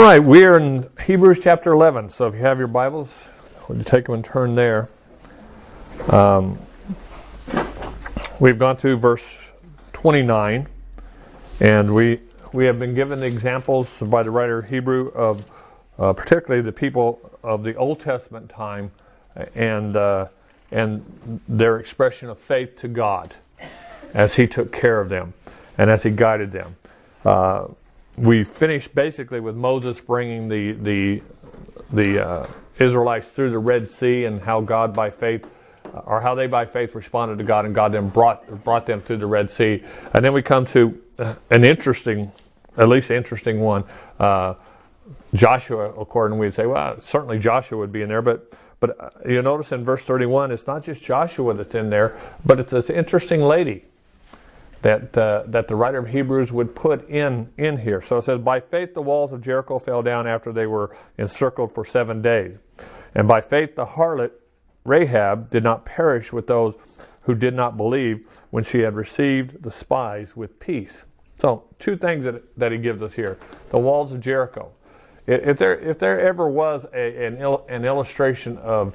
right, we're in Hebrews chapter 11. So if you have your Bibles, would you take them and turn there? We've gone through verse 29, and we have been given the examples by the writer of Hebrew of particularly the people of the Old Testament time and their expression of faith to God as He took care of them and as He guided them. We finished basically with Moses bringing the Israelites through the Red Sea and how God by faith, or how they by faith responded to God, and God then brought them through the Red Sea. And then we come to an interesting one. Joshua, according, we'd say, well, certainly Joshua would be in there, but you notice in verse 31, it's not just Joshua that's in there, but it's this interesting lady that the writer of Hebrews would put in here. So it says, by faith the walls of Jericho fell down after they were encircled for 7 days. And by faith the harlot Rahab did not perish with those who did not believe when she had received the spies with peace. So two things that he gives us here. The walls of Jericho. If there ever was an illustration of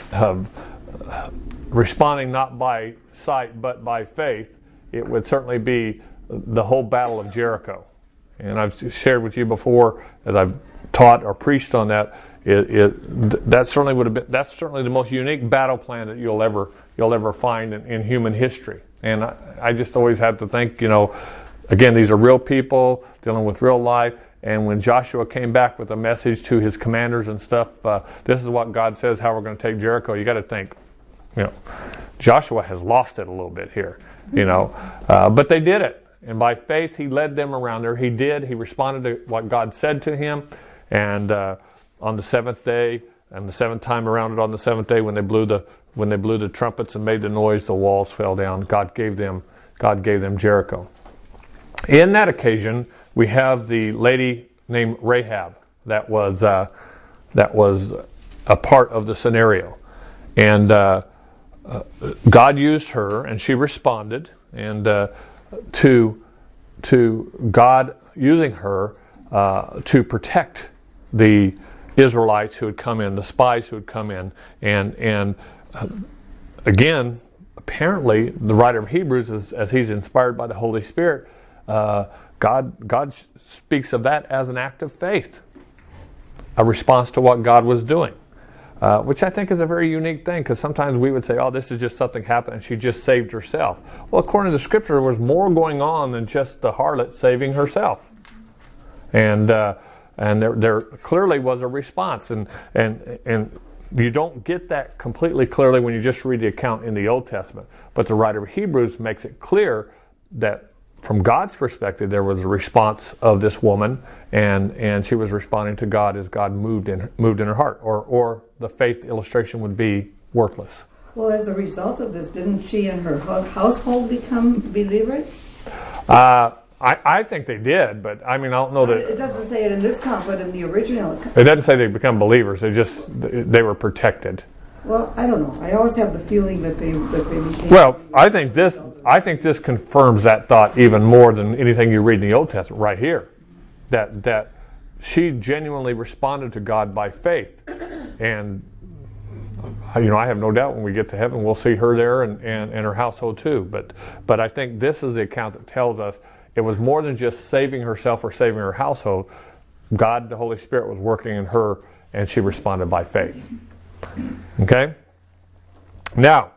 responding not by sight but by faith, it would certainly be the whole battle of Jericho. And I've shared with you before, as I've taught or preached on that, that certainly would have been, that's certainly the most unique battle plan that you'll ever find in human history. And I just always have to think, again, these are real people dealing with real life. And when Joshua came back with a message to his commanders and stuff, this is what God says, how we're going to take Jericho. You got to think, Joshua has lost it a little bit here, but they did it. And by faith, he led them around there. He did. He responded to what God said to him. And on the seventh day, and the seventh time around it on the seventh day, when they blew the trumpets and made the noise, the walls fell down. God gave them Jericho. In that occasion, we have the lady named Rahab that was a part of the scenario, and God used her, and she responded, and to God using her to protect the Israelites who had come in, the spies who had come in, and again, apparently, the writer of Hebrews, as he's inspired by the Holy Spirit, God speaks of that as an act of faith, a response to what God was doing, which I think is a very unique thing, because sometimes we would say, oh, this is just something happened and she just saved herself. Well, according to the Scripture, there was more going on than just the harlot saving herself. And there clearly was a response, and you don't get that completely clearly when you just read the account in the Old Testament. But the writer of Hebrews makes it clear that from God's perspective, there was a response of this woman, and she was responding to God as God moved in her heart, or the faith illustration would be worthless. Well, as a result of this, didn't she and her household become believers? I think they did, but I don't know that. It doesn't say it in this account, but in the original account. It doesn't say they become believers. They were protected. Well, I don't know. I always have the feeling that they became. Well, I think this confirms that thought even more than anything you read in the Old Testament right here. That she genuinely responded to God by faith, and I have no doubt when we get to heaven we'll see her there and her household too. But I think this is the account that tells us it was more than just saving herself or saving her household. God, the Holy Spirit, was working in her, and she responded by faith. Okay? Now,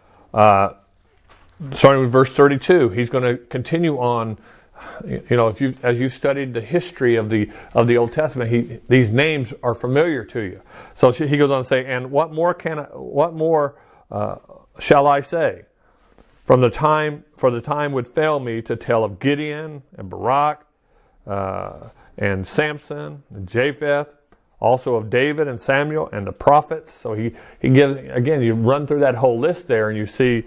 starting with verse 32, he's going to continue on. As you studied the history of the Old Testament, these names are familiar to you. So he goes on to say, and what more shall I say? For the time would fail me to tell of Gideon and Barak and Samson and Japheth, also of David and Samuel and the prophets. So he gives, again, you run through that whole list there, and you see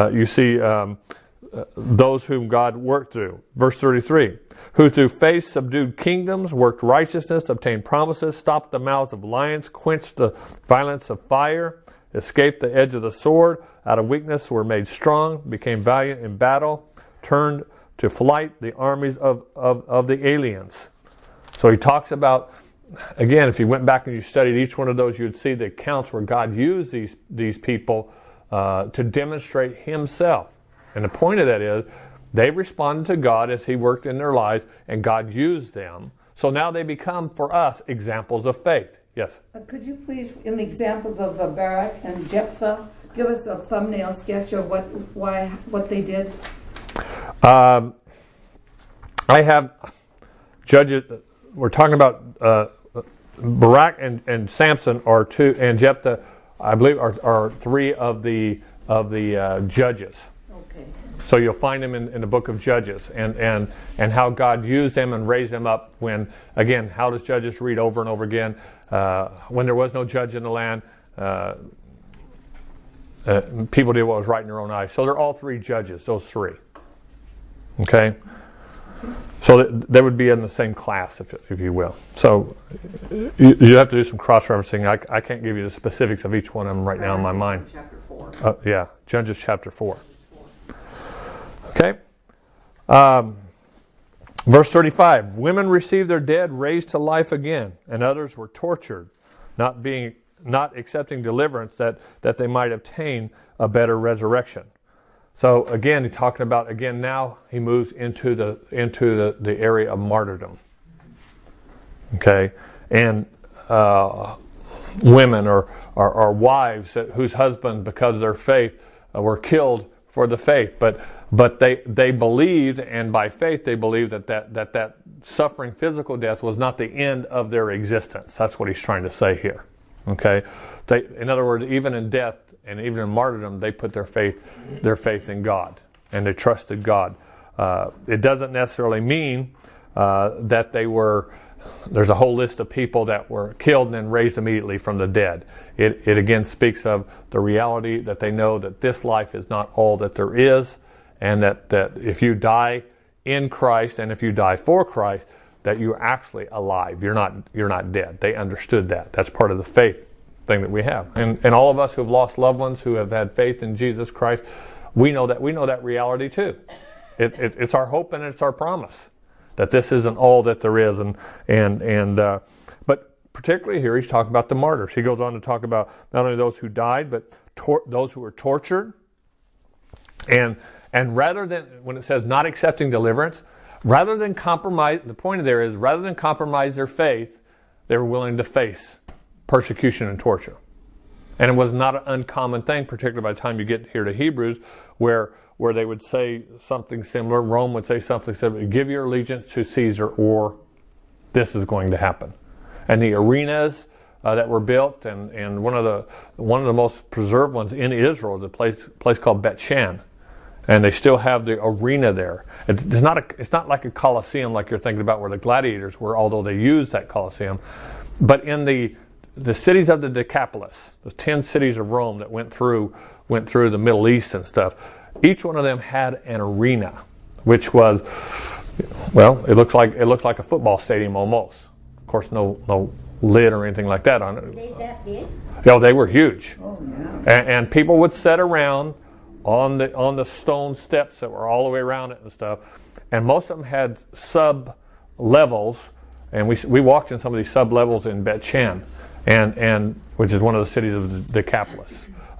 those whom God worked through. Verse 33, who through faith subdued kingdoms, worked righteousness, obtained promises, stopped the mouths of lions, quenched the violence of fire, escaped the edge of the sword, out of weakness were made strong, became valiant in battle, turned to flight the armies of the aliens. So he talks about again, if you went back and you studied each one of those, you'd see the accounts where God used these people to demonstrate himself. And the point of that is they responded to God as he worked in their lives, and God used them. So now they become, for us, examples of faith. Yes? Could you please, in the examples of Barak and Jephthah, give us a thumbnail sketch of what they did? I have Judges. We're talking about Barak and Samson are two, and Jephthah, I believe, are three of the judges. Okay. So you'll find them in the book of Judges, and how God used them and raised them up when, again, how does Judges read over and over again? When there was no judge in the land, people did what was right in their own eyes. So they're all three judges, those three. Okay? So they would be in the same class, if you will. So you have to do some cross-referencing. I can't give you the specifics of each one of them right now in my mind. Chapter 4. Yeah, Judges chapter 4. Okay. Verse 35, women received their dead raised to life again, and others were tortured, not accepting deliverance that they might obtain a better resurrection. So again, he's talking about, now he moves into the area of martyrdom. Okay? And women or wives whose husbands, because of their faith, were killed for the faith. But they believed, and by faith they believed that suffering physical death was not the end of their existence. That's what he's trying to say here. Okay? In other words, even in death and even in martyrdom, they put their faith in God, and they trusted God. It doesn't necessarily mean that they were. There's a whole list of people that were killed and then raised immediately from the dead. It again speaks of the reality that they know that this life is not all that there is, and that if you die in Christ and if you die for Christ, that you're actually alive. You're not dead. They understood that. That's part of the faith thing that we have. And all of us who have lost loved ones who have had faith in Jesus Christ, we know that reality too. It's our hope and it's our promise that this isn't all that there is. But particularly here, he's talking about the martyrs. He goes on to talk about not only those who died, but those who were tortured. And rather than, when it says not accepting deliverance, rather than compromise, the point there is, rather than compromise their faith, they were willing to face persecution and torture. And it was not an uncommon thing, particularly by the time you get here to Hebrews, where they would say something similar. Rome would say something similar: give your allegiance to Caesar, or this is going to happen. And the arenas that were built, and one of the most preserved ones in Israel is a place called Bet Shan, and they still have the arena there. It's not like a Colosseum like you're thinking about where the gladiators were, although they used that Colosseum. But in the cities of the Decapolis, the 10 cities of Rome that went through the Middle East and stuff, each one of them had an arena, which was, well, it looks like a football stadium almost. Of course, no lid or anything like that on it. Were they that big? Yeah, they were huge. Oh, yeah. And people would sit around on the stone steps that were all the way around it and stuff. And most of them had sub levels, and we walked in some of these sub levels in Bet Shan, and which is one of the cities of the Decapolis.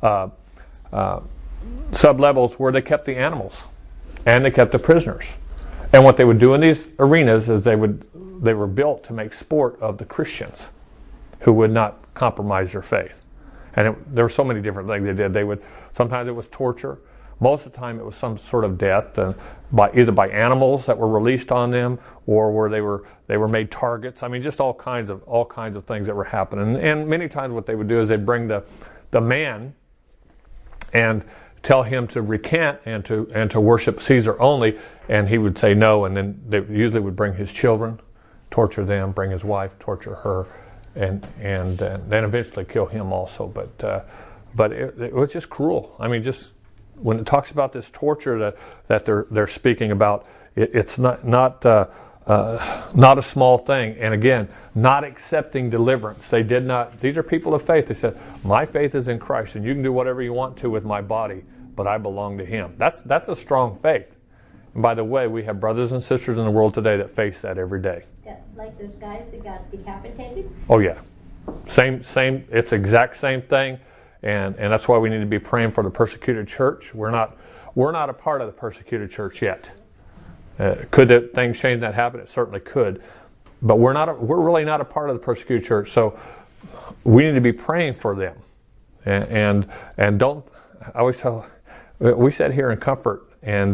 Sub levels where they kept the animals and they kept the prisoners. And what they would do in these arenas is they were built to make sport of the Christians who would not compromise their faith. And there were so many different things they did. Sometimes it was torture. Most of the time it was some sort of death, either by animals that were released on them, or where they were made targets. I mean, just all kinds of things that were happening. And many times what they would do is they'd bring the man and tell him to recant and to worship Caesar only, and he would say no, and then they usually would bring his children, torture them, bring his wife, torture her, and then eventually kill him also. But it was just cruel. I mean, just when it talks about this torture that they're speaking about, it's not a small thing. And again, not accepting deliverance. They did not. These are people of faith. They said, "My faith is in Christ, and you can do whatever you want to with my body, but I belong to Him." That's a strong faith. I And by the way, we have brothers and sisters in the world today that face that every day. Like those guys that got decapitated? Oh yeah. Same, it's the exact same thing. And that's why we need to be praying for the persecuted church. We're not a part of the persecuted church yet. Could things change that happen? It certainly could. But we're really not a part of the persecuted church. So we need to be praying for them. And don't, I always tell, we sit here in comfort and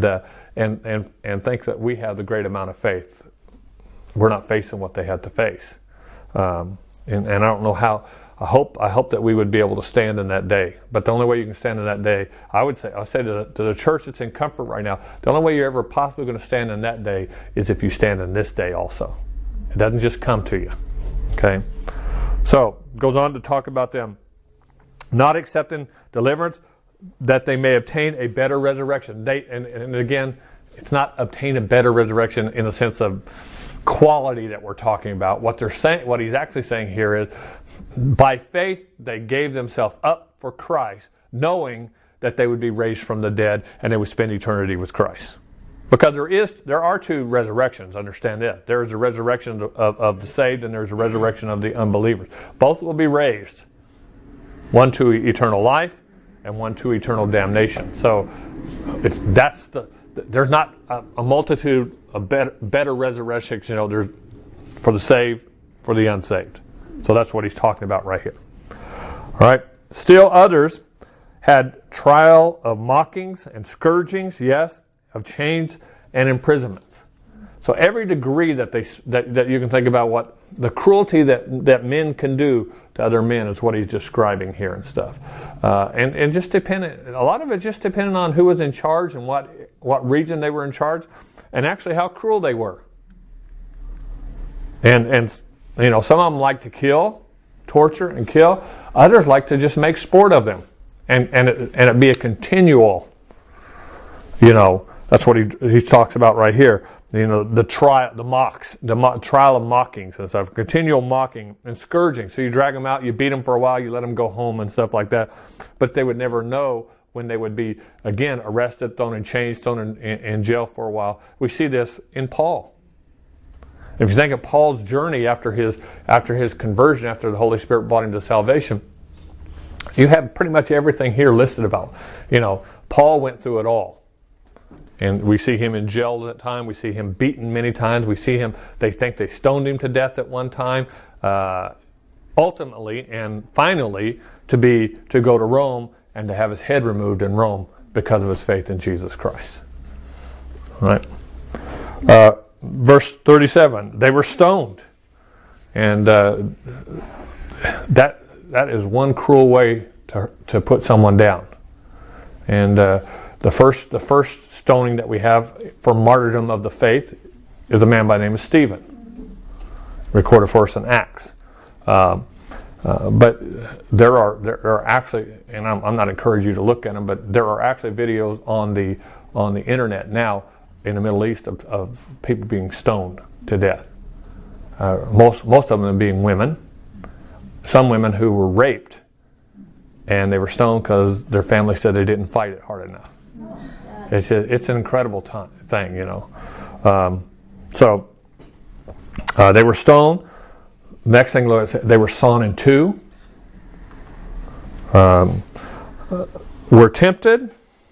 think that we have the great amount of faith. We're not facing what they had to face. And I don't know how. I hope that we would be able to stand in that day. But the only way you can stand in that day, I'll say to the church that's in comfort right now, the only way you're ever possibly going to stand in that day is if you stand in this day also. It doesn't just come to you. Okay? So, goes on to talk about them not accepting deliverance, that they may obtain a better resurrection. And again, it's not obtain a better resurrection in the sense of quality that we're talking about. What they're saying, what he's actually saying here is, by faith they gave themselves up for Christ, knowing that they would be raised from the dead and they would spend eternity with Christ. Because there are two resurrections. Understand that there is a resurrection of the saved and there's a resurrection of the unbelievers. Both will be raised, one to eternal life and one to eternal damnation. So, if that's there's not a multitude of better resurrections, there's for the saved, for the unsaved. So that's what he's talking about right here. All right. Still others had trial of mockings and scourgings, yes, of chains and imprisonments. So every degree that you can think about, what the cruelty that men can do to other men is what he's describing here and stuff. And just dependent, a lot of it just depended on who was in charge and what region they were in charge, and actually how cruel they were. And some of them like to kill, torture and kill. Others like to just make sport of them, and it be a continual. That's what he talks about right here. The trial, the trial of mockings and stuff, continual mocking and scourging. So you drag them out, you beat them for a while, you let them go home and stuff like that. But they would never know when they would be, again, arrested, thrown in chains, thrown in jail for a while. We see this in Paul. If you think of Paul's journey after his conversion, after the Holy Spirit brought him to salvation, you have pretty much everything here listed about. Paul went through it all. And we see him in jail at that time. We see him beaten many times. We see him, they think they stoned him to death at one time. Ultimately and finally to go to Rome and to have his head removed in Rome because of his faith in Jesus Christ. All right. Verse 37, they were stoned. And that is one cruel way to put someone down. And the first stoning that we have for martyrdom of the faith is a man by the name of Stephen, recorded for us in Acts. But there are actually, and I'm not encouraging you to look at them, but there are actually videos on the internet now in the Middle East of people being stoned to death. Most of them being women. Some women who were raped, and they were stoned because their family said they didn't fight it hard enough. It's an incredible thing, So they were stoned. Next thing, they were sawn in two. Were tempted.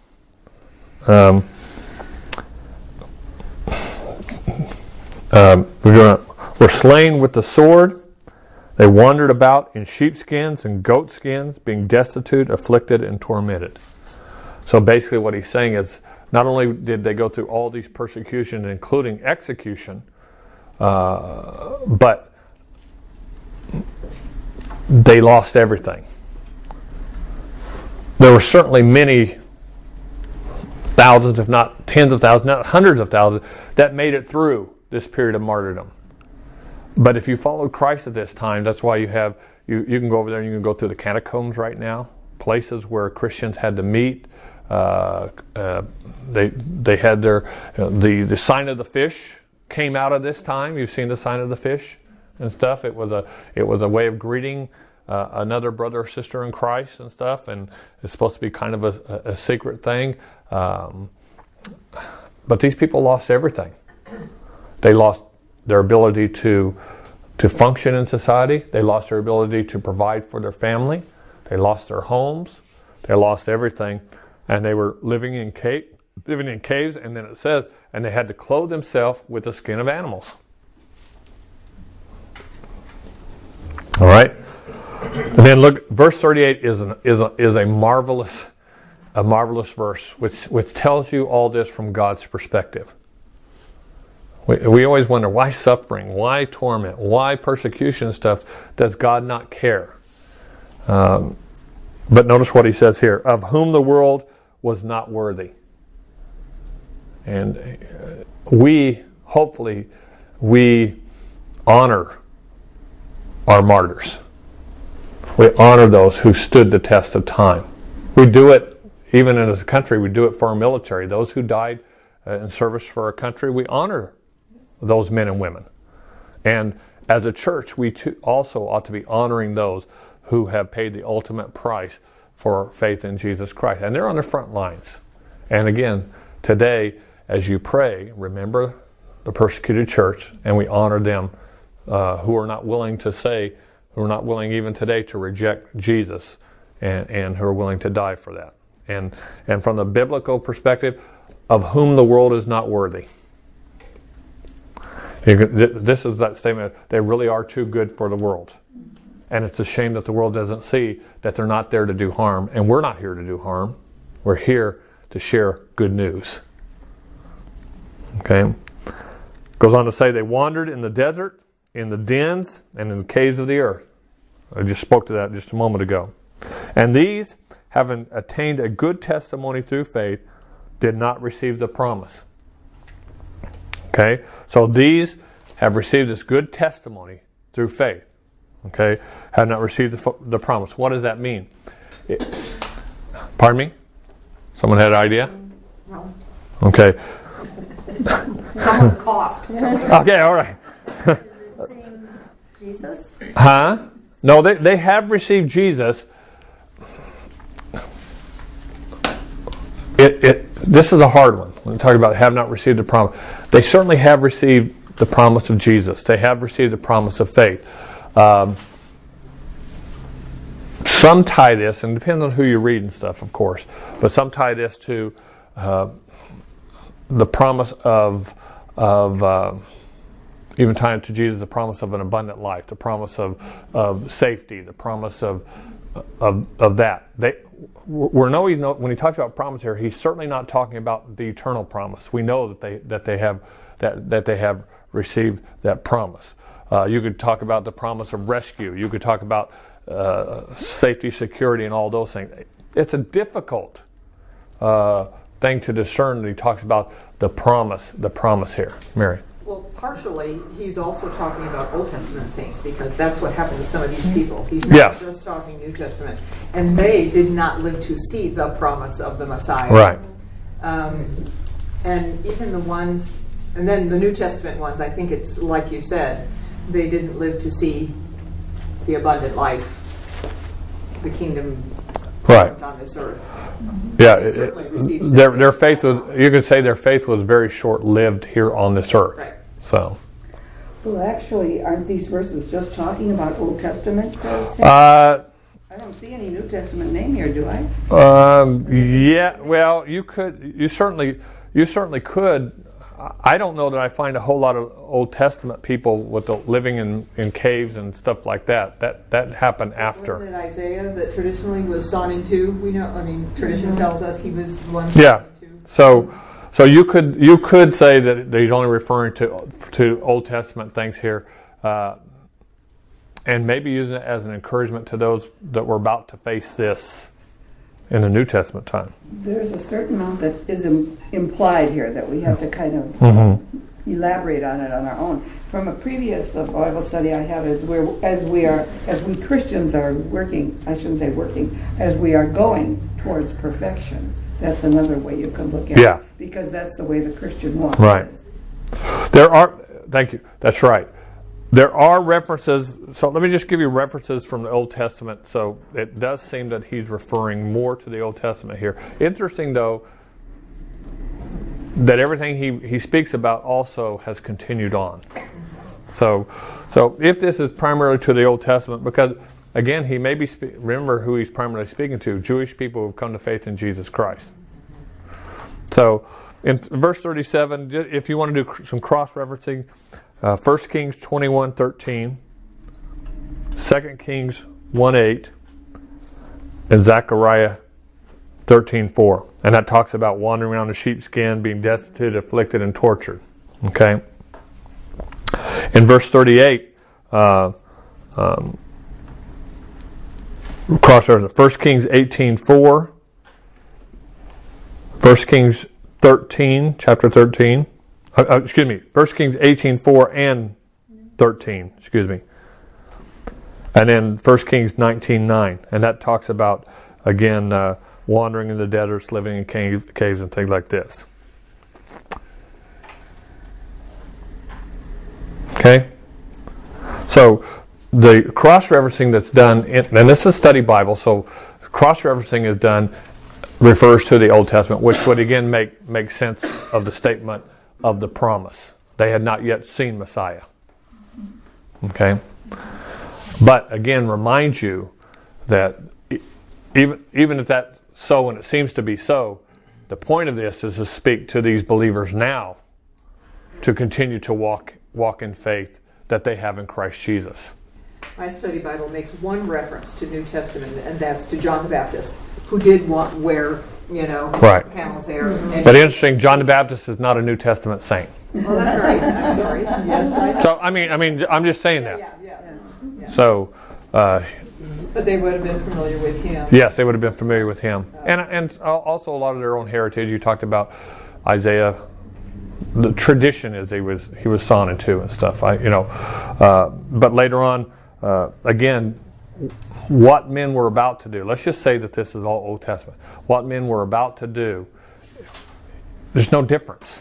Were slain with the sword. They wandered about in sheepskins and goatskins, being destitute, afflicted, and tormented. So basically what he's saying is, not only did they go through all these persecutions, including execution, but they lost everything. There were certainly many thousands, if not tens of thousands, not hundreds of thousands, that made it through this period of martyrdom. But if you followed Christ at this time, that's why you can go over there and you can go through the catacombs right now, places where Christians had to meet. They had their the sign of the fish came out of this time. You've seen the sign of the fish and stuff. It was a way of greeting another brother or sister in Christ and stuff, and it's supposed to be kind of a secret thing. but these people lost everything. They lost their ability to function in society. They lost their ability to provide for their family. They lost their homes. They lost everything, and they were living in caves. And then it says, and they had to clothe themselves with the skin of animals. All right. And then look, verse 38 is a marvelous verse, which tells you all this from God's perspective. We always wonder, why suffering, why torment, why persecution and stuff? Does God not care? But notice what he says here: of whom the world was not worthy. And hopefully we honor our martyrs. We honor those who stood the test of time. We do it, even as a country, we do it for our military. Those who died in service for our country, we honor those men and women. And as a church, we too also ought to be honoring those who have paid the ultimate price for faith in Jesus Christ. And they're on the front lines. And again, today, as you pray, remember the persecuted church, and we honor them who are not willing even today to reject Jesus, and who are willing to die for that. And from the biblical perspective, of whom the world is not worthy. This is that statement: they really are too good for the world. And it's a shame that the world doesn't see that they're not there to do harm. And we're not here to do harm. We're here to share good news. Okay? Goes on to say, they wandered in the desert, in the dens, and in the caves of the earth. I just spoke to that just a moment ago. And these, having attained a good testimony through faith, did not receive the promise. Okay? So these have received this good testimony through faith. Okay? Have not received the promise. What does that mean? Pardon me? Someone had an idea? No. Okay. Someone coughed. Okay, all right. Jesus? Huh? No, they have received Jesus. This is a hard one. When we talk about have not received the promise, they certainly have received the promise of Jesus. They have received the promise of faith. Some tie this, and it depends on who you read and stuff, of course, but some tie this to the promise of even tying it to Jesus, the promise of an abundant life, the promise of safety, the promise of that. When he talks about promise here, he's certainly not talking about the eternal promise. We know that they have received that promise. You could talk about the promise of rescue. You could talk about safety, security, and all those things. It's a difficult thing to discern that he talks about the promise here. Mary. Well, partially, he's also talking about Old Testament saints, because that's what happened to some of these people. He's not just talking New Testament. And they did not live to see the promise of the Messiah. Right. And even the ones, and then the New Testament ones, I think it's like you said, they didn't live to see the abundant life, the kingdom on this earth. Yeah, their faith was. You could say their faith was very short-lived here on this earth. Right. So. Well, actually, aren't these verses just talking about Old Testament saints? I don't see any New Testament name here, do I? Yeah. Well, you certainly could. I don't know that I find a whole lot of Old Testament people living in caves and stuff like that. That happened after. Wasn't it Isaiah that traditionally was sawn in two? We know. I mean, tradition tells us he was the one. Yeah. So you could say that he's only referring to Old Testament things here, and maybe using it as an encouragement to those that were about to face this in the New Testament time. There's a certain amount that is implied here that we have to kind of elaborate on it on our own. From a previous Bible study I have, as we Christians are working, I shouldn't say working, as we are going towards perfection. That's another way you can look at it. Because that's the way the Christian walk is. Thank you. That's right. There are references, so let me just give you references from the Old Testament. So it does seem that he's referring more to the Old Testament here. Interesting, though, that everything he speaks about also has continued on. So if this is primarily to the Old Testament, because again, he may be remember who he's primarily speaking to: Jewish people who have come to faith in Jesus Christ. So in verse 37, if you want to do some cross-referencing, 1 Kings 21:13, 2 Kings 1:8, and Zechariah 13:4, and that talks about wandering around in sheepskin, being destitute, afflicted, and tortured. Okay. In verse 38, cross-reference 1 Kings 18:4, 1 Kings 13, chapter 13. 1 Kings 18:4 and 13. And then 1 Kings 19:9, and that talks about again wandering in the deserts, living in caves, and things like this. Okay, so the cross-referencing that's done, and this is study Bible, so cross-referencing is done, refers to the Old Testament, which would again make sense of the statement of the promise. They had not yet seen Messiah. Okay, but again, remind you that even if that's so, and it seems to be so, the point of this is to speak to these believers now to continue to walk in faith that they have in Christ Jesus. My study Bible makes one reference to New Testament, and that's to John the Baptist, who did wear, right, camel's hair. But interesting, John the Baptist is not a New Testament saint. Oh, that's right. I'm sorry. Yes, I know. So I mean, I'm just saying that. Yeah. So. But they would have been familiar with him. Yes, they would have been familiar with him, and also a lot of their own heritage. You talked about Isaiah. The tradition is he was sawn in two and stuff. But later on, again, what men were about to do. Let's just say that this is all Old Testament. What men were about to do. There's no difference.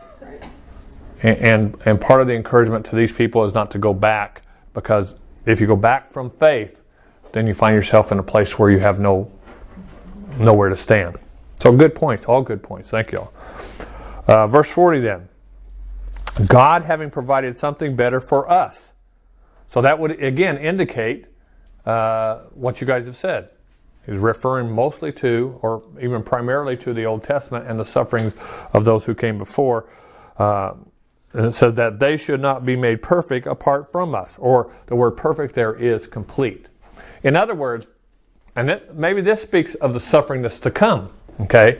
And part of the encouragement to these people is not to go back, because if you go back from faith, then you find yourself in a place where you have nowhere to stand. So good points, all good points. Thank you all. Verse 40 then. God having provided something better for us. So that would again indicate what you guys have said. He's referring mostly to, or even primarily to, the Old Testament and the sufferings of those who came before. And it says that they should not be made perfect apart from us. Or the word perfect there is complete. In other words, and maybe this speaks of the suffering that's to come. Okay?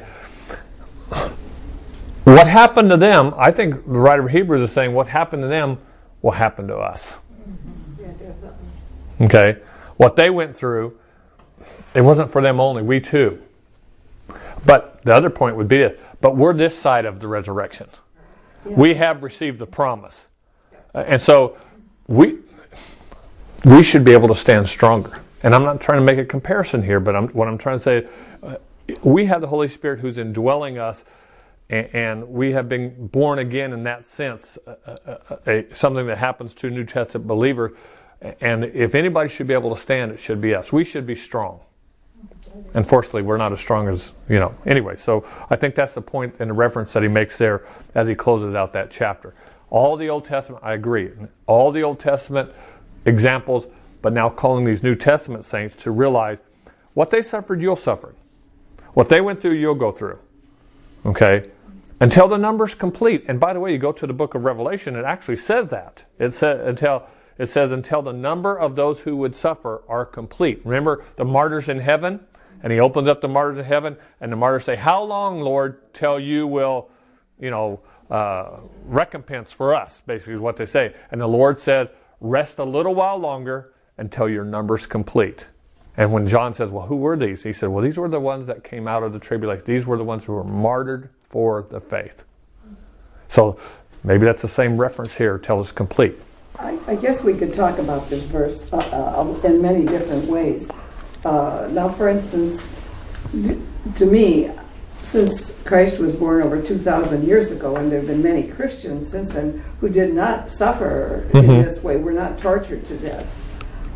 What happened to them, I think the writer of Hebrews is saying what happened to them will happen to us. Okay? What they went through, it wasn't for them only, we too. But the other point would be this, but we're this side of the resurrection. Yeah. We have received the promise. And so we should be able to stand stronger. And I'm not trying to make a comparison here, but what I'm trying to say, we have the Holy Spirit who's indwelling us, and we have been born again in that sense, something that happens to New Testament believers. And if anybody should be able to stand, it should be us. We should be strong. Unfortunately, we're not as strong as, Anyway, so I think that's the point in the reference that he makes there as he closes out that chapter. All the Old Testament, I agree, all the Old Testament examples, but now calling these New Testament saints to realize what they suffered, you'll suffer. What they went through, you'll go through. Okay? Until the number's complete. And by the way, you go to the book of Revelation, it actually says that. It says until the number of those who would suffer are complete. Remember the martyrs in heaven? And he opens up the martyrs in heaven, and the martyrs say, "How long, Lord, till you will, recompense for us?" Basically is what they say. And the Lord says, "Rest a little while longer until your number's complete." And when John says, "Well, who were these?" He said, "Well, these were the ones that came out of the tribulation. These were the ones who were martyred for the faith." So maybe that's the same reference here, till it's complete. I guess we could talk about this verse in many different ways. Now, for instance, to me, since Christ was born over 2,000 years ago, and there have been many Christians since then who did not suffer in this way, were not tortured to death.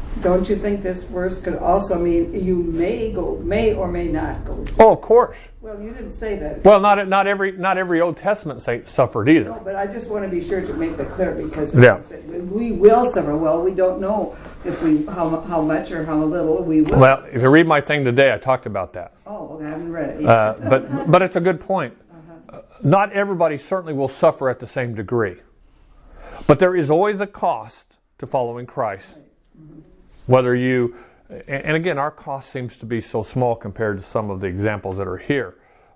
don't you think this verse could also mean you may or may not go? Oh, of course. Well, you didn't say that. Well, not every Old Testament saint suffered either. No, but I just want to be sure to make that clear, because Yeah. we will suffer. Well, we don't know if how much or how little we will. Well, if you read my thing today, I talked about that. Oh, I haven't read it yet. But it's a good point. Not everybody certainly will suffer at the same degree. But there is always a cost to following Christ. Whether you, and again, our cost seems to be so small compared to some of the examples that are here.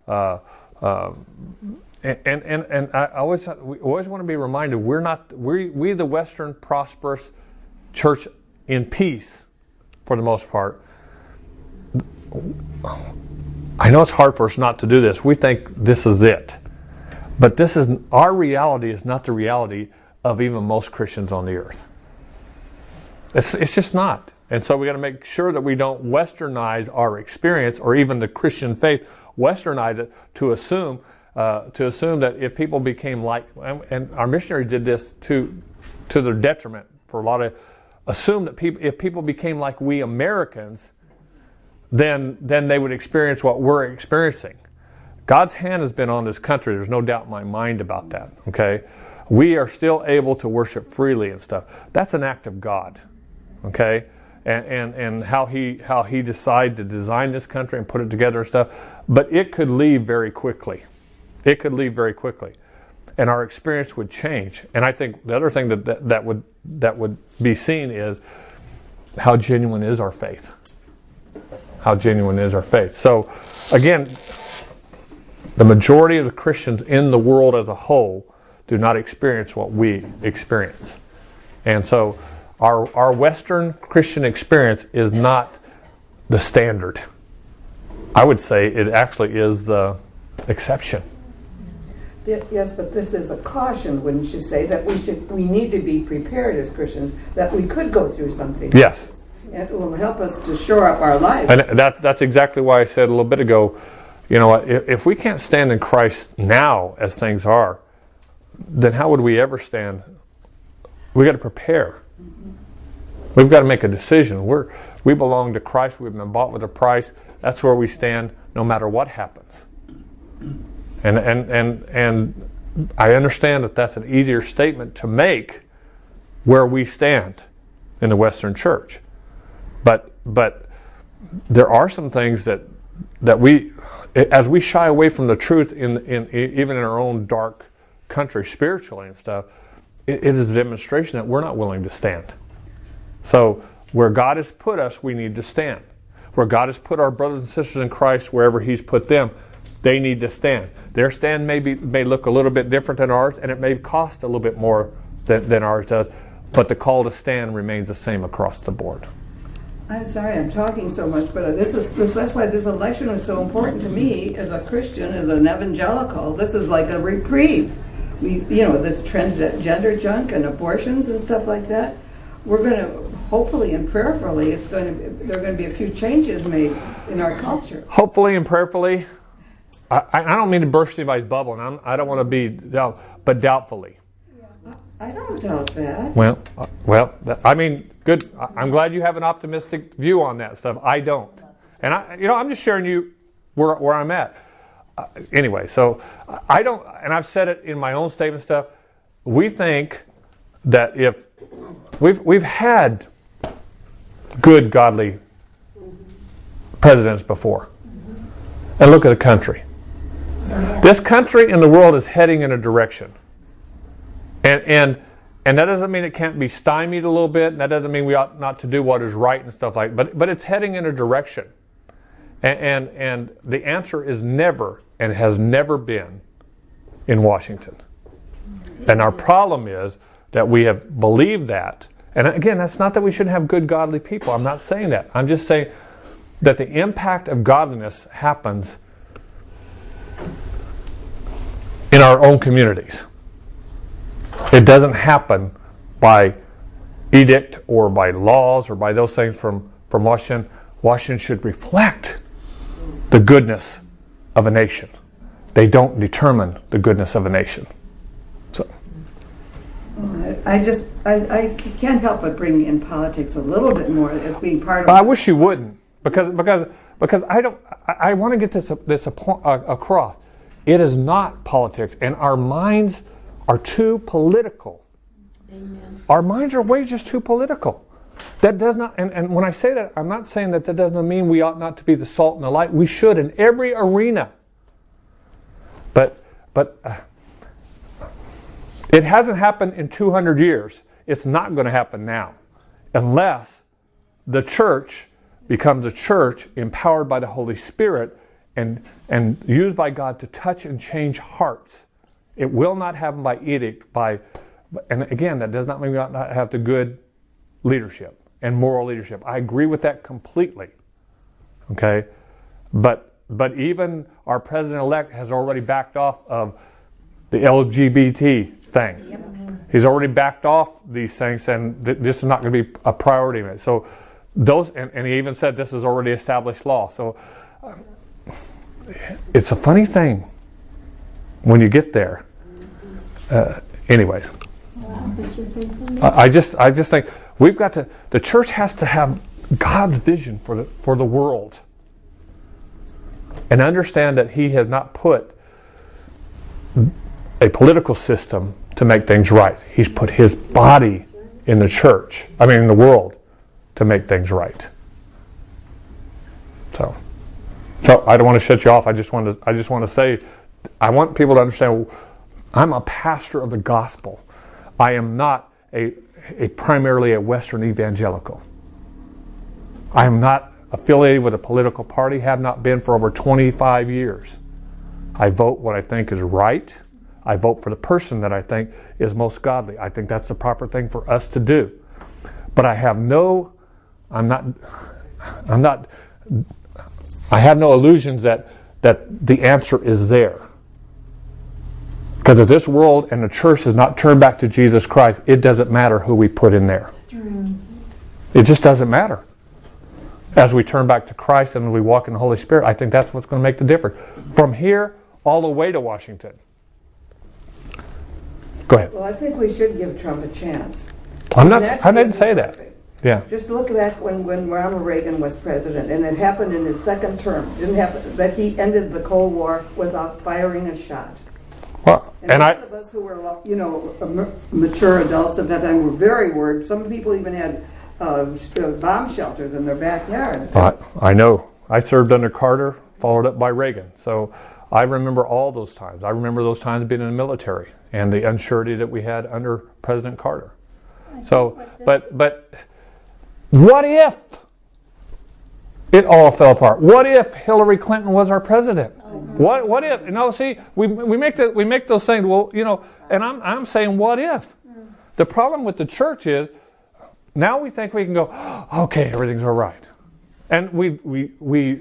And we always want to be reminded, we the Western prosperous church in peace, for the most part. I know it's hard for us not to do this. We think this is it. But our reality is not the reality of even most Christians on the earth. It's just not. And so we got to make sure that we don't westernize our experience, or even the Christian faith, westernize it to assume that if people became like, and our missionaries did this to their detriment for a lot of, assume that if people became like we Americans, then they would experience what we're experiencing. God's hand has been on this country. There's no doubt in my mind about that. Okay, we are still able to worship freely and stuff. That's an act of God. Okay, and how he decided to design this country and put it together and stuff. But it could leave very quickly. It could leave very quickly, and our experience would change. And I think the other thing that would be seen is how genuine is our faith. How genuine is our faith. So, again, the majority of the Christians in the world as a whole do not experience what we experience. And so our Western Christian experience is not the standard. I would say it actually is the exception. Yes, but this is a caution, wouldn't you say, that we need to be prepared as Christians, that we could go through something. Yes. It will help us to shore up our lives. And that's exactly why I said a little bit ago, you know what, if we can't stand in Christ now as things are, then how would we ever stand? We got to prepare. We've got to make a decision. We belong to Christ. We've been bought with a price. That's where we stand no matter what happens. And I understand that that's an easier statement to make where we stand in the Western Church. But there are some things that we, as we shy away from the truth in even in our own dark country spiritually and stuff, it is a demonstration that we're not willing to stand. So where God has put us, we need to stand. Where God has put our brothers and sisters in Christ, wherever He's put them, they need to stand. Their stand may look a little bit different than ours, and it may cost a little bit more than ours does, but the call to stand remains the same across the board. I'm sorry I'm talking so much, but that's why this election is so important to me as a Christian, as an evangelical. This is like a reprieve. This transgender junk and abortions and stuff like that. We're going to, hopefully and prayerfully, there are going to be a few changes made in our culture. Hopefully and prayerfully. I don't mean to burst anybody's bubble, and I don't want to be but doubtfully. I don't doubt that. Well, I mean, good. I'm glad you have an optimistic view on that stuff. I don't, and I'm just sharing you where I'm at. Anyway, so I don't, and I've said it in my own statement stuff. We think that if we've had good, godly presidents before, and look at the country. This country and the world is heading in a direction. And that doesn't mean it can't be stymied a little bit, and that doesn't mean we ought not to do what is right and stuff like that. But it's heading in a direction. And the answer is never, and has never been, in Washington. And our problem is that we have believed that. And again, that's not that we shouldn't have good, godly people. I'm not saying that. I'm just saying that the impact of godliness happens in our own communities. It doesn't happen by edict or by laws or by those things from Washington. Washington should reflect the goodness of a nation. They don't determine the goodness of a nation. So, I can't help but bring in politics a little bit more as being part of. I wish you wouldn't, because I want to get this across. It is not politics, and our minds are too political. Amen. Our minds are way just too political. That does not, and when I say that, I'm not saying that doesn't mean we ought not to be the salt and the light. We should in every arena. But it hasn't happened in 200 years. It's not going to happen now, unless the church becomes a church empowered by the Holy Spirit and used by God to touch and change hearts. It will not happen by edict, and again, that does not mean we ought not have the good leadership and moral leadership. I agree with that completely. Okay? But even our president-elect has already backed off of the LGBT thing. Yep. He's already backed off these things, and this is not going to be a priority. So those, and he even said this is already established law. So it's a funny thing when you get there. Anyways, I just think we've got to. The church has to have God's vision for the world, and understand that He has not put a political system to make things right. He's put His body in the church. In the world, to make things right. So I don't want to shut you off. I just want to say, I want people to understand. I'm a pastor of the gospel. I am not primarily a Western evangelical. I am not affiliated with a political party, have not been for over 25 years. I vote what I think is right. I vote for the person that I think is most godly. I think that's the proper thing for us to do. But I have no illusions that the answer is there. Because if this world and the church does not turn back to Jesus Christ, it doesn't matter who we put in there. It just doesn't matter. As we turn back to Christ and we walk in the Holy Spirit, I think that's what's going to make the difference. From here all the way to Washington. Go ahead. Well, I think we should give Trump a chance. I didn't say that. Yeah. Just look back when Ronald Reagan was president, and it happened in his second term. It didn't happen that he ended the Cold War without firing a shot. Well, and most of us who were, mature adults at that time were very worried. Some people even had bomb shelters in their backyard. I know. I served under Carter, followed up by Reagan. So I remember all those times. I remember those times being in the military and the unsurety that we had under President Carter. So, but what if it all fell apart? What if Hillary Clinton was our president? What if? See, we make those things. Well, and I'm saying, what if? The problem with the church is now we think we can go, okay, everything's all right, and we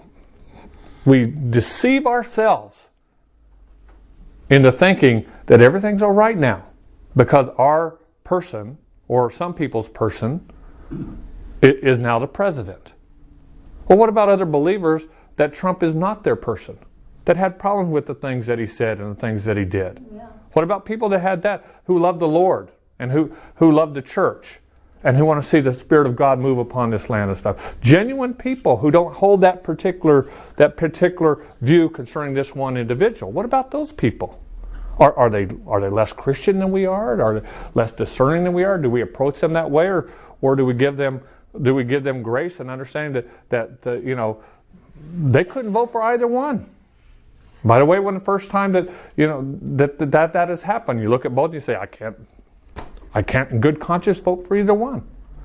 deceive ourselves into thinking that everything's all right now because our person or some people's person is now the president. Well, what about other believers that Trump is not their person, that had problems with the things that he said and the things that he did? Yeah. What about people that had that, who love the Lord and who love the church and who want to see the Spirit of God move upon this land and stuff? Genuine people who don't hold that particular view concerning this one individual. What about those people? Are they less Christian than we are? Are they less discerning than we are? Do we approach them that way, or do we give them grace and understanding that they couldn't vote for either one? By the way, when the first time that has happened, you look at both and you say, I can't in good conscience vote for either one.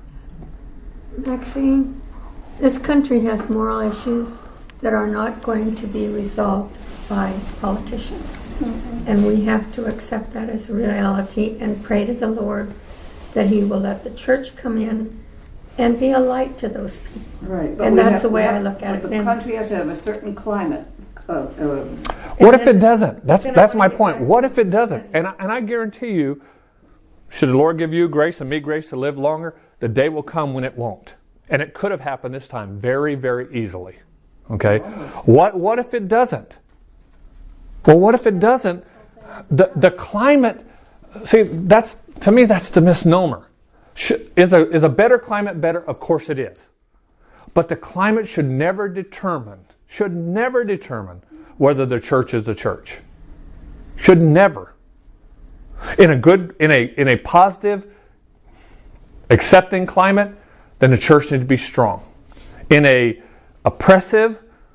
Maxine, this country has moral issues that are not going to be resolved by politicians. Mm-hmm. And we have to accept that as reality and pray to the Lord that He will let the church come in and be a light to those people. Right. And that's the way I look at it. The country has to have a certain climate. What if it doesn't? That's my point. What if it doesn't? And I guarantee you, should the Lord give you grace and me grace to live longer, the day will come when it won't. And it could have happened this time very, very easily. Okay? What if it doesn't? Well, what if it doesn't? The climate, see, that's to me, that's the misnomer. Is a better climate better? Of course it is. But the climate should never determine whether the church is a church. Should never. In a positive, accepting climate, then the church needs to be strong. In a oppressive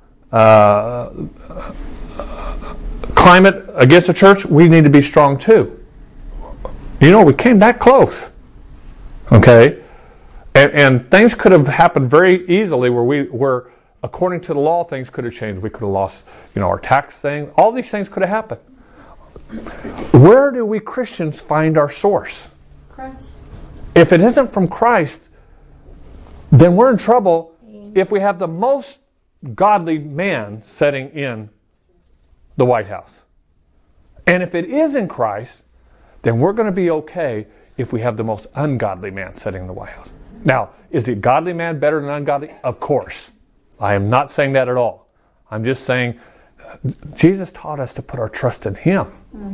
climate against the church, we need to be strong too. You know, we came that close. Okay? And things could have happened very easily where according to the law, things could have changed. We could have lost, our tax thing. All these things could have happened. Where do we Christians find our source? Christ. If it isn't from Christ, then we're in trouble if we have the most godly man sitting in the White House. And if it is in Christ, then we're going to be okay if we have the most ungodly man sitting in the White House. Now, is the godly man better than ungodly? Of course. I am not saying that at all. I'm just saying Jesus taught us to put our trust in Him.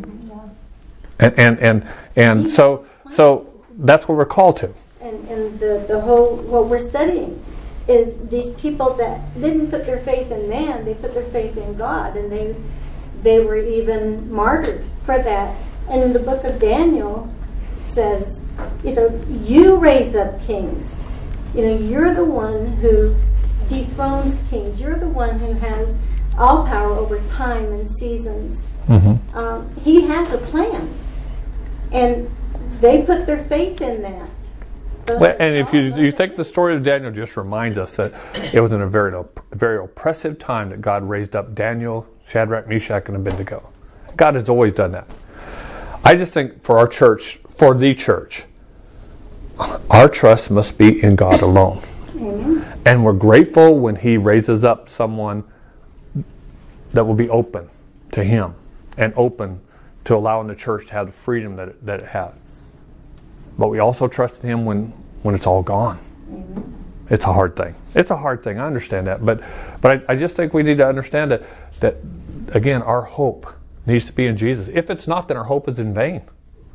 And so that's what we're called to. And the whole, what we're studying is these people that didn't put their faith in man, they put their faith in God, and they were even martyred for that. And in the book of Daniel says, you raise up kings. You're the one who dethrones kings. You're the one who has all power over time and seasons. Mm-hmm. He has a plan. And they put their faith in that. And if you think the story of Daniel just reminds us that it was in a very oppressive time that God raised up Daniel, Shadrach, Meshach, and Abednego. God has always done that. I just think for our church, for the church, our trust must be in God alone. Amen. And we're grateful when He raises up someone that will be open to Him and open to allowing the church to have the freedom that it has. But we also trust in Him when it's all gone. Amen. It's a hard thing. It's a hard thing. I understand that. But I just think we need to understand that again, our hope needs to be in Jesus. If it's not, then our hope is in vain.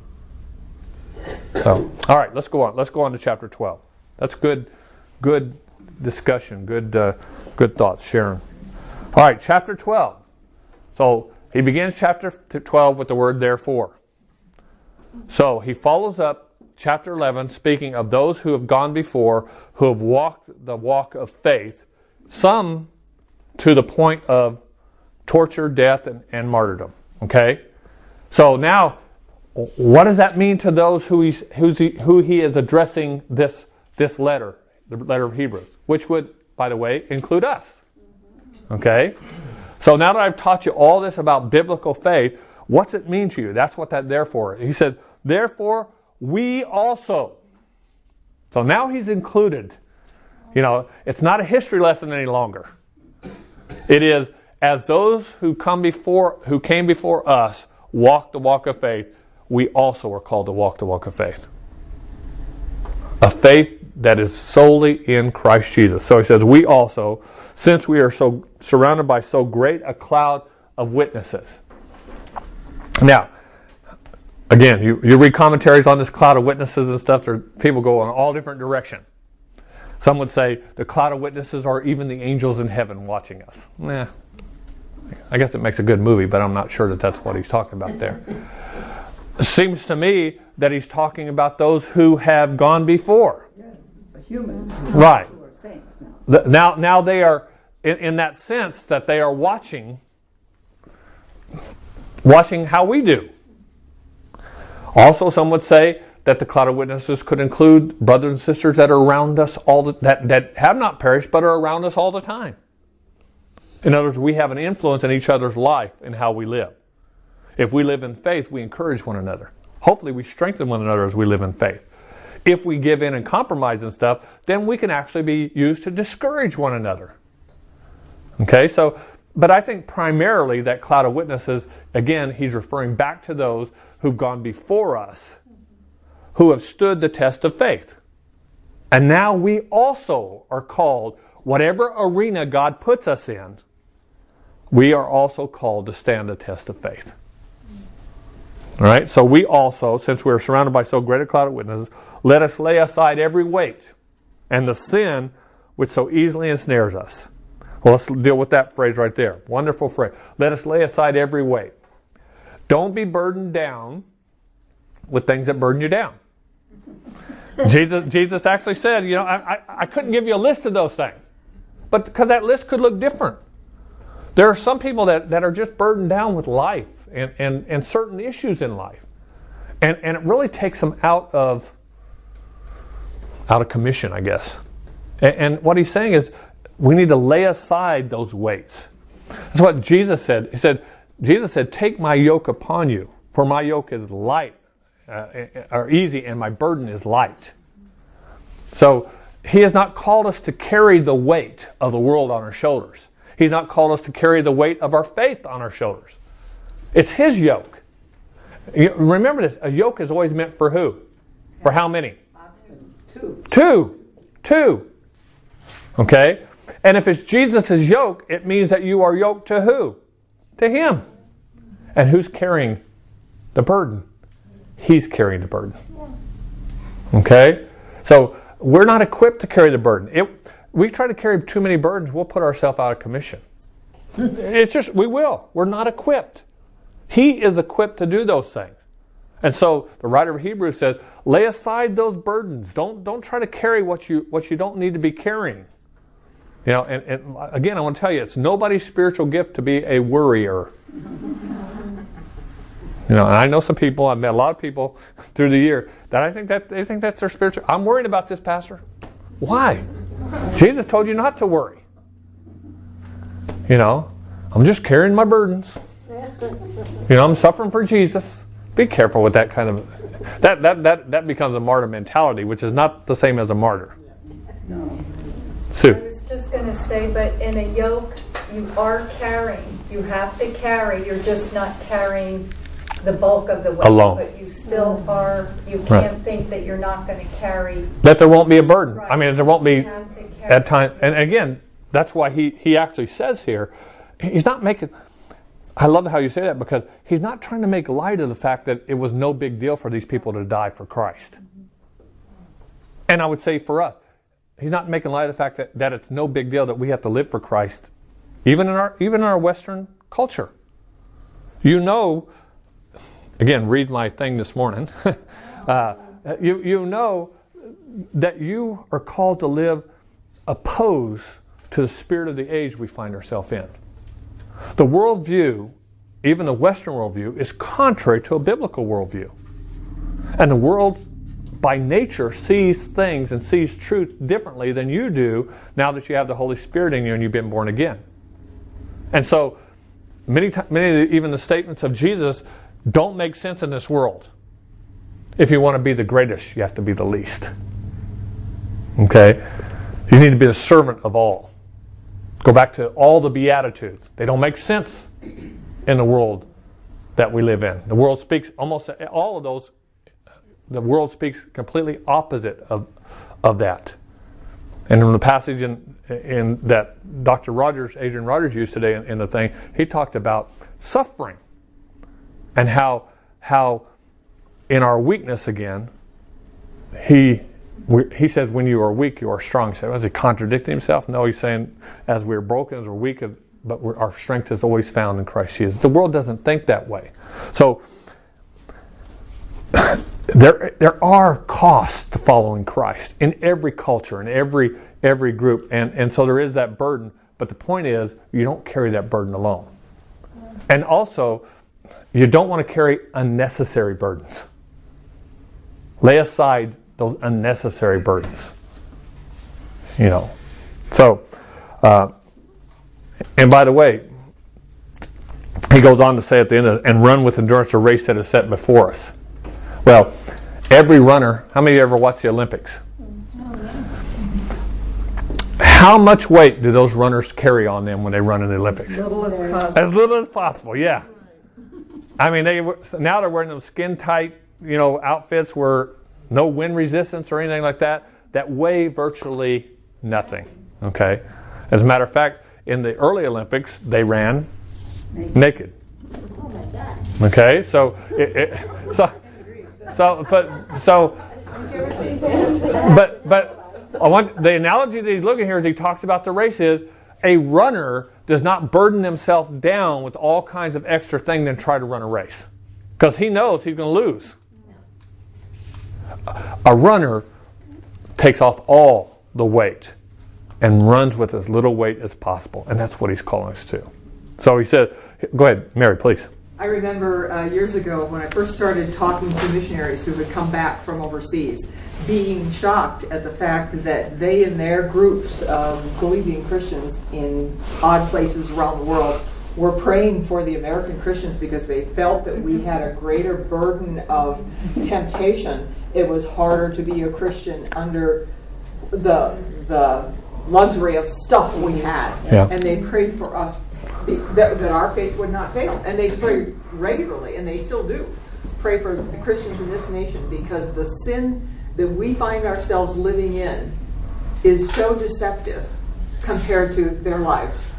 So, all right, let's go on. Let's go on to chapter 12. That's good discussion. Good thoughts, Sharon. All right, chapter 12. So he begins chapter 12 with the word therefore. So he follows up chapter 11 speaking of those who have gone before, who have walked the walk of faith, some to the point of torture, death, and martyrdom. Okay? So now, what does that mean to those who he is addressing this letter, the letter of Hebrews, which would, by the way, include us? Okay? So now that I've taught you all this about biblical faith, what's it mean to you? That's what that therefore is. He said, therefore, we also. So now he's included. It's not a history lesson any longer. It is, as those who came before us walked the walk of faith, we also are called to walk the walk of faith. A faith that is solely in Christ Jesus. So he says, we also, since we are so surrounded by so great a cloud of witnesses. Now, again, you read commentaries on this cloud of witnesses and stuff, people go in all different directions. Some would say the cloud of witnesses are even the angels in heaven watching us. I guess it makes a good movie, but I'm not sure that that's what he's talking about there. It seems to me that he's talking about those who have gone before. Yeah, humans. Right. Who are saints now. Now they are, in that sense, that they are watching how we do. Also, some would say that the cloud of witnesses could include brothers and sisters that are around us that have not perished but are around us all the time. In other words, we have an influence in each other's life and how we live. If we live in faith, we encourage one another. Hopefully we strengthen one another as we live in faith. If we give in and compromise and stuff, then we can actually be used to discourage one another. Okay, but I think primarily that cloud of witnesses, again, he's referring back to those who've gone before us, who have stood the test of faith. And now we also are called, whatever arena God puts us in, we are also called to stand the test of faith. All right, so we also, since we are surrounded by so great a cloud of witnesses, let us lay aside every weight and the sin which so easily ensnares us. Well, let's deal with that phrase right there. Wonderful phrase. Let us lay aside every weight. Don't be burdened down with things that burden you down. Jesus actually said, I couldn't give you a list of those things, but because that list could look different. There are some people that are just burdened down with life and certain issues in life. And it really takes them out of commission, I guess. And what he's saying is we need to lay aside those weights. That's what Jesus said. Jesus said, take my yoke upon you, for my yoke is light, or easy, and my burden is light. So he has not called us to carry the weight of the world on our shoulders. He's not called us to carry the weight of our faith on our shoulders. It's his yoke. Remember this, a yoke is always meant for who? For how many? Oxen. Two. Okay? And if it's Jesus' yoke, it means that you are yoked to who? To him. And who's carrying the burden? He's carrying the burden. Okay? So we're not equipped to carry the burden. We try to carry too many burdens, we'll put ourselves out of commission. It's just, we will. We're not equipped. He is equipped to do those things. And so the writer of Hebrews says, lay aside those burdens. Don't try to carry what you don't need to be carrying. And again, I want to tell you, it's nobody's spiritual gift to be a worrier. And I know some people, I've met a lot of people through the year that they think that's their spiritual. I'm worried about this, Pastor. Why? Jesus told you not to worry. I'm just carrying my burdens. I'm suffering for Jesus. Be careful with that kind of that becomes a martyr mentality, which is not the same as a martyr. No. Sue. I was just going to say, but in a yoke, you are carrying. You have to carry. You're just not carrying the bulk of the weight. Alone. But you still are. You can't think that you're not going to carry. That there won't be a burden. Right. I mean, there won't be at time. And again, that's why he actually says here, he's not making. I love how you say that, because he's not trying to make light of the fact that it was no big deal for these people to die for Christ. And I would say for us, he's not making light of the fact that it's no big deal that we have to live for Christ, even in our Western culture. Again, read my thing this morning. You know that you are called to live opposed to the spirit of the age we find ourselves in. The worldview, even the Western worldview, is contrary to a biblical worldview. And the world, by nature, sees things and sees truth differently than you do now that you have the Holy Spirit in you and you've been born again. And so, many even the statements of Jesus don't make sense in this world. If you want to be the greatest, you have to be the least. Okay? You need to be the servant of all. Go back to all the Beatitudes. They don't make sense in the world that we live in. The world speaks almost all of those. The world speaks completely opposite of that. And in the passage in that Adrian Rogers used today in the thing, he talked about suffering and how in our weakness again, he says, when you are weak, you are strong. So is he contradicting himself? No, he's saying, as we're broken, as we're weak, but our strength is always found in Christ Jesus. The world doesn't think that way. So there are costs to following Christ in every culture, in every group. And so there is that burden. But the point is, you don't carry that burden alone. And also, you don't want to carry unnecessary burdens. Lay aside those unnecessary burdens. So, and by the way, he goes on to say at the end, and run with endurance a race that is set before us. Well, every runner, how many of you ever watch the Olympics? How much weight do those runners carry on them when they run in the Olympics? As little as possible. As little as possible, yeah. I mean, now they're wearing those skin-tight, outfits where no wind resistance or anything like that weigh virtually nothing, okay? As a matter of fact, in the early Olympics, they ran naked. Oh my God. Okay, but I want the analogy that he's looking here as he talks about the race is a runner does not burden himself down with all kinds of extra things and try to run a race because he knows he's going to lose. A runner takes off all the weight and runs with as little weight as possible, and that's what he's calling us to. So he said, go ahead, Mary, please. I remember years ago when I first started talking to missionaries who had come back from overseas, being shocked at the fact that they and their groups of believing Christians in odd places around the world were praying for the American Christians because they felt that we had a greater burden of temptation. It was harder to be a Christian under the luxury of stuff we had. Yeah. And they prayed for us that our faith would not fail. And they pray regularly, and they still do, pray for the Christians in this nation because the sin that we find ourselves living in is so deceptive compared to their lives.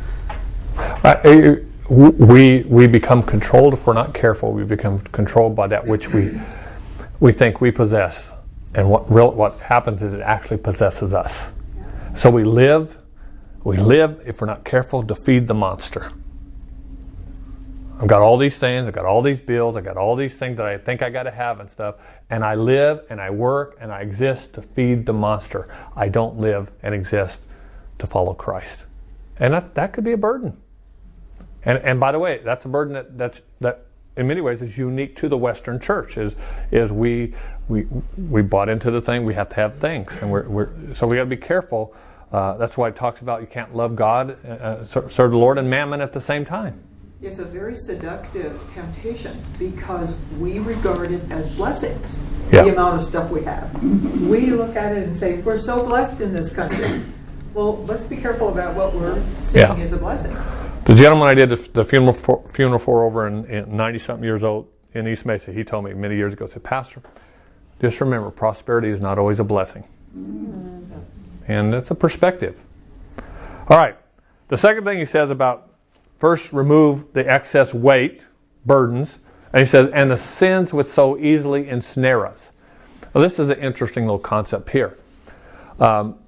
We become controlled if we're not careful. We become controlled by that which we think we possess. And what happens is it actually possesses us. So we live, if we're not careful, to feed the monster. I've got all these things, I've got all these bills, I've got all these things that I think I got to have and stuff, and I live and I work and I exist to feed the monster. I don't live and exist to follow Christ. And that could be a burden. And by the way, that's a burden that in many ways is unique to the Western church. Is we bought into the thing. We have to have things, and so we got to be careful. That's why it talks about you can't love God, serve the Lord and mammon at the same time. It's a very seductive temptation because we regard it as blessings. Yeah. The amount of stuff we have, we look at it and say we're so blessed in this country. Well, let's be careful about what we're saying is a blessing. The gentleman I did the funeral for over in 90-something years old in East Mesa, he told me many years ago, said, Pastor, just remember, prosperity is not always a blessing. And that's a perspective. All right. The second thing he says about first remove the excess weight, burdens, and he says, and the sins which so easily ensnare us. Well, this is an interesting little concept here. What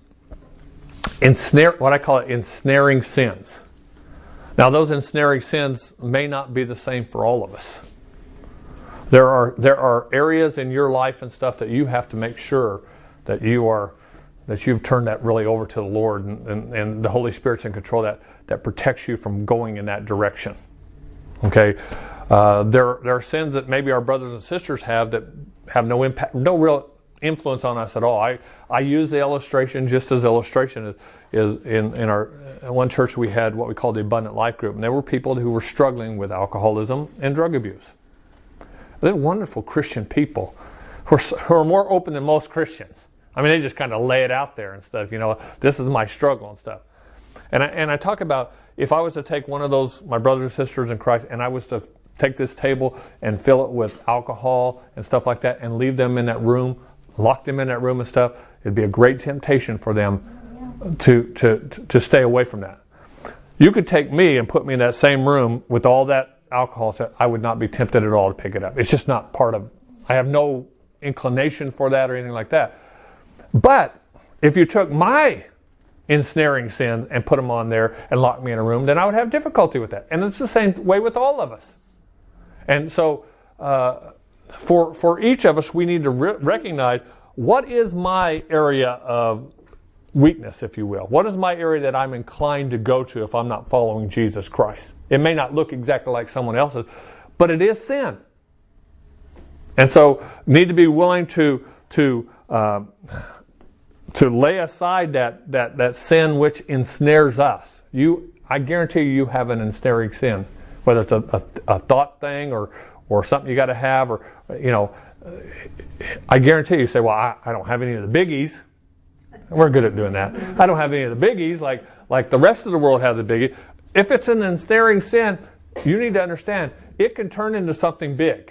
I call it ensnaring sins. Now, those ensnaring sins may not be the same for all of us. There are areas in your life and stuff that you have to make sure that you've turned that really over to the Lord and the Holy Spirit's in control that protects you from going in that direction. Okay, there are sins that maybe our brothers and sisters have that have no impact, no real influence on us at all. I use the illustration just as illustration is in our one church we had what we called the Abundant Life Group, and there were people who were struggling with alcoholism and drug abuse. They're wonderful Christian people who are more open than most Christians. I mean, they just kind of lay it out there and stuff. This is my struggle and stuff. And I talk about if I was to take one of those, my brothers and sisters in Christ, and I was to take this table and fill it with alcohol and stuff like that and leave them in that room, lock them in that room and stuff, it'd be a great temptation for them to stay away from that. You could take me and put me in that same room with all that alcohol, so I would not be tempted at all to pick it up. It's just not part of, I have no inclination for that or anything like that. But if you took my ensnaring sins and put them on there and locked me in a room, then I would have difficulty with that. And it's the same way with all of us. And so for each of us, we need to recognize what is my area of weakness, if you will. What is my area that I'm inclined to go to if I'm not following Jesus Christ? It may not look exactly like someone else's, but it is sin. And so need to be willing to lay aside that sin which ensnares us. I guarantee you have an ensnaring sin, whether it's a thought thing or something you got to have, or I guarantee you say, well, I don't have any of the biggies. We're good at doing that. I don't have any of the biggies like the rest of the world has the biggie. If it's an ensnaring sin, you need to understand it can turn into something big.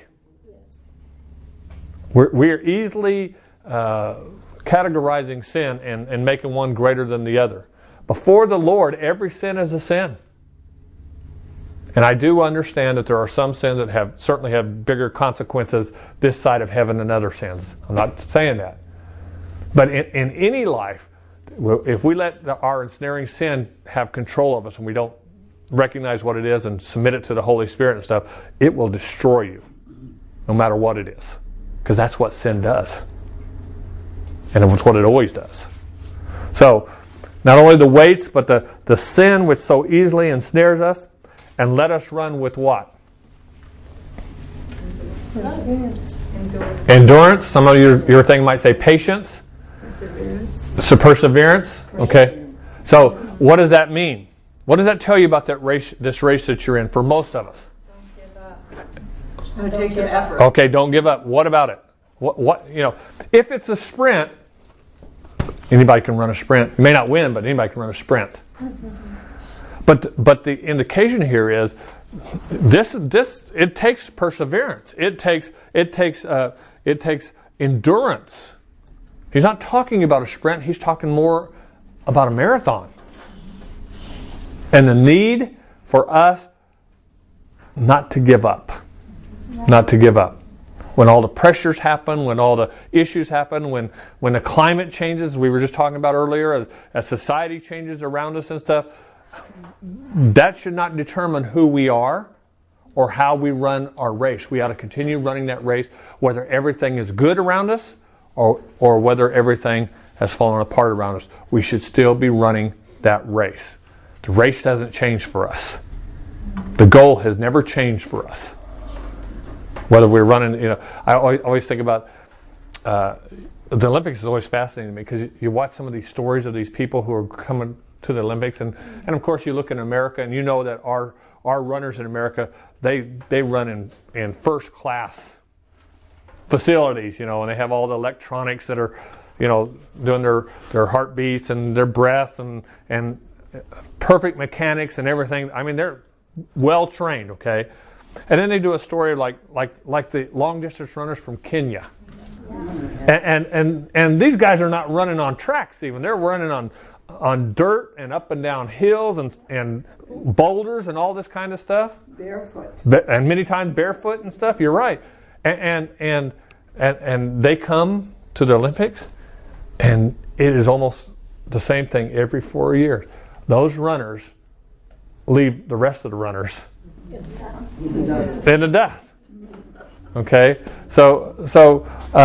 We're easily categorizing sin and making one greater than the other. Before the Lord, every sin is a sin. And I do understand that there are some sins that certainly have bigger consequences this side of heaven than other sins. I'm not saying that. But in any life, if we let our ensnaring sin have control of us and we don't recognize what it is and submit it to the Holy Spirit and stuff, it will destroy you, no matter what it is. Because that's what sin does. And it's what it always does. So, not only the weights, but the sin which so easily ensnares us, and let us run with what? Endurance. Some of your thing might say patience. Perseverance. Okay. So, what does that mean? What does that tell you about that race, this race that you're in for most of us? It's going to take some effort. Okay, don't give up. What about it? What if it's a sprint, anybody can run a sprint. You may not win, but anybody can run a sprint. But the indication here is this it takes perseverance. It takes endurance. He's not talking about a sprint. He's talking more about a marathon. And the need for us not to give up. Not to give up. When all the pressures happen, when all the issues happen, when the climate changes, we were just talking about earlier, as society changes around us and stuff, that should not determine who we are or how we run our race. We ought to continue running that race, whether everything is good around us or whether everything has fallen apart around us. We should still be running that race. The race doesn't change for us. The goal has never changed for us. Whether we're running, I always think about the Olympics is always fascinating to me because you watch some of these stories of these people who are coming to the Olympics, and of course you look in America and you know that our runners in America, they run in first class facilities, and they have all the electronics that are, doing their heartbeats and their breath and perfect mechanics and everything. I mean, they're well trained, okay? And then they do a story like the long distance runners from Kenya. And these guys are not running on tracks even. They're running on dirt and up and down hills and boulders and all this kind of stuff. Barefoot. And many times barefoot and stuff. You're right. And they come to the Olympics, and it is almost the same thing every 4 years. Those runners leave the rest of the runners in the dust. Okay, so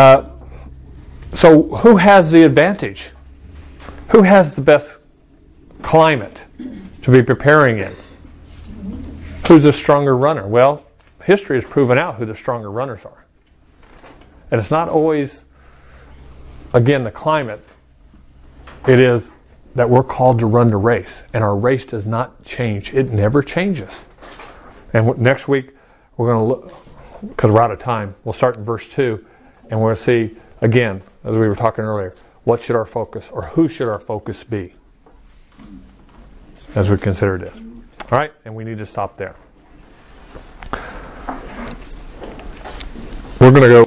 who has the advantage? Who has the best climate to be preparing in? Who's the stronger runner? Well, history has proven out who the stronger runners are. And it's not always, again, the climate. It is that we're called to run the race. And our race does not change. It never changes. And next week, we're going to look, because we're out of time, we'll start in verse 2. And we're going to see, again, as we were talking earlier, what should our focus, or who should our focus be as we consider this. All right? And we need to stop there. We're going to go